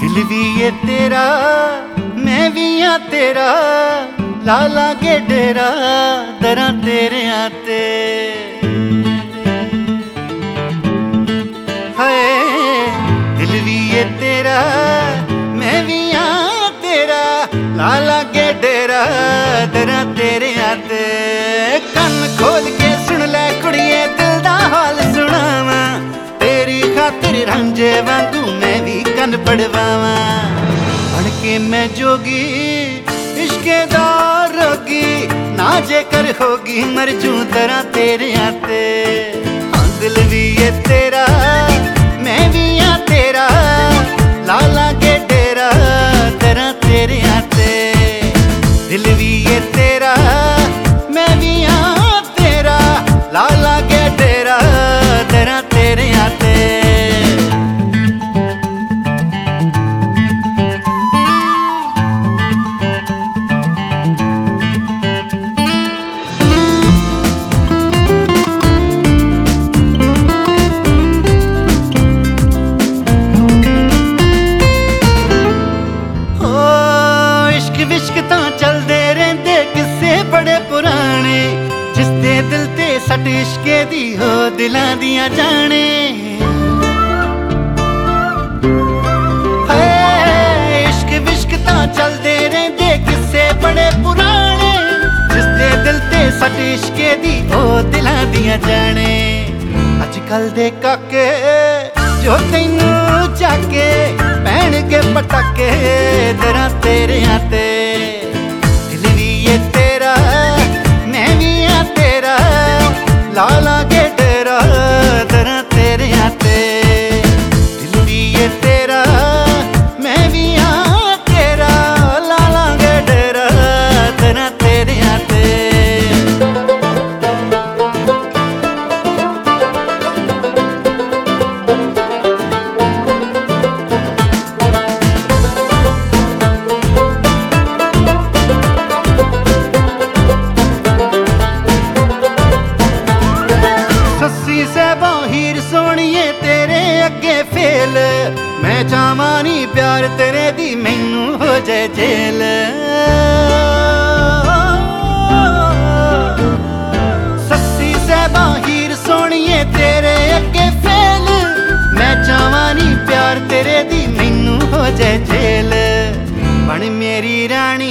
दिल भी ये तेरा मैं भी हाँ तेरा, ला लागे डेरा दरा तेरे आते। हाय दिल भी ये तेरा मैं भी हाँ तेरा, ला लागे डेरा दरा तेरे आते। कन खोल के सुन ले कुड़िए दिल दा हाल सुनावा, तेरी खातिर रांझे वांगू मैं भी कन पड़वावा। बन के मैं जोगी इश्के दा रोगी, ना जेकर होगी मर जूं तरह तेरे आते। हाँ दिल भी ये तेरा मैं भी हाँ तेरा, ला लागे डेरा तरह तेरे आते। दिल भी ये तेरा मैं भी हाँ तेरा, ला लागे डेरा तरह तेरे आते। दिल ते सट इश्के दी हो दिलां दियां जाने। इश्क विश्क तां चलदे रहिंदे किस्से बड़े पुराने, जिसदे दिल ते सट इश्के दी हो दिलां दियां जाने। अजकल दे काके जो तैनू जाके पैणगे पटाके दरा तेरे आते। दिल भी ये तेरा मैं भी हाँ तेरा, ला लागे डेरा दरा तेरे आते। दिल भी ये तेरा मैं भी हाँ तेरा, ला लागे डेरा दरा तेरे आते। हीर सोनिए तेरे अगे फेल, मैं चाहवा नी प्यार तेरे दी मैनू हो जाए जेल। सस्सी सहबा हीर सोनिए तेरे अगे फेल, मैं चाहवा नी प्यार तेरे दी मैनू हो जाए जेल। बन मेरी रानी